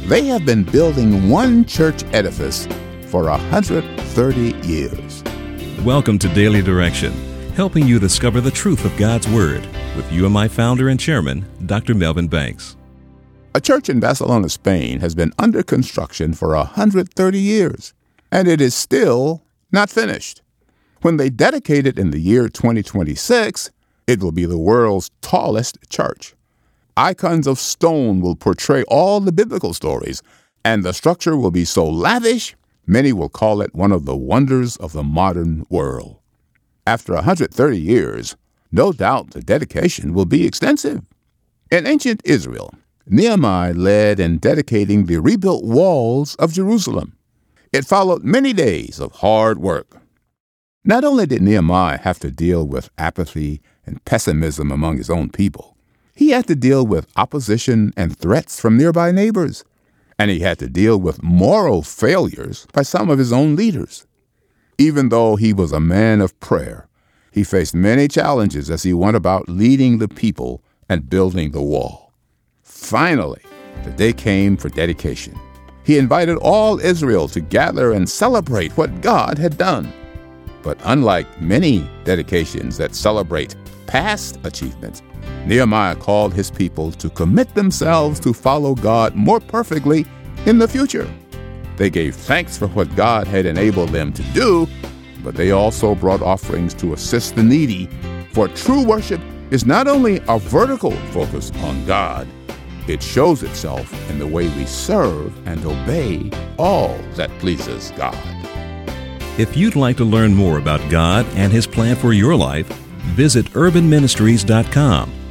They have been building one church edifice for 130 years. Welcome to Daily Direction, helping you discover the truth of God's Word with UMI founder and chairman, Dr. Melvin Banks. A church in Barcelona, Spain has been under construction for 130 years, and it is still not finished. When they dedicate it in the year 2026, it will be the world's tallest church. Icons of stone will portray all the biblical stories, and the structure will be so lavish, many will call it one of the wonders of the modern world. After 130 years, no doubt the dedication will be extensive. In ancient Israel, Nehemiah led in dedicating the rebuilt walls of Jerusalem. It followed many days of hard work. Not only did Nehemiah have to deal with apathy and pessimism among his own people, he had to deal with opposition and threats from nearby neighbors, and he had to deal with moral failures by some of his own leaders. Even though he was a man of prayer, he faced many challenges as he went about leading the people and building the wall. Finally, the day came for dedication. He invited all Israel to gather and celebrate what God had done. But unlike many dedications that celebrate past achievements, Nehemiah called his people to commit themselves to follow God more perfectly in the future. They gave thanks for what God had enabled them to do, but they also brought offerings to assist the needy, for true worship is not only a vertical focus on God, it shows itself in the way we serve and obey all that pleases God. If you'd like to learn more about God and His plan for your life, visit urbanministries.com